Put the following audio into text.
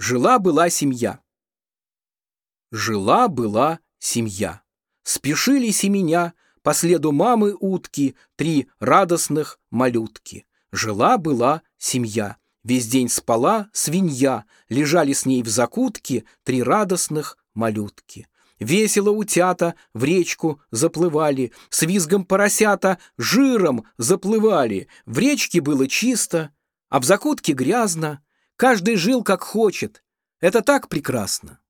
Жила-была семья. Жила-была семья. Спешили семеня по следу мамы утки 3 радостных малютки. Жила-была семья. Весь день спала свинья, лежали с ней в закутке 3 радостных малютки. Весело утята в речку заплывали, с визгом поросята жиром заплывали. В речке было чисто, а в закутке грязно. Каждый жил как хочет. Это так прекрасно.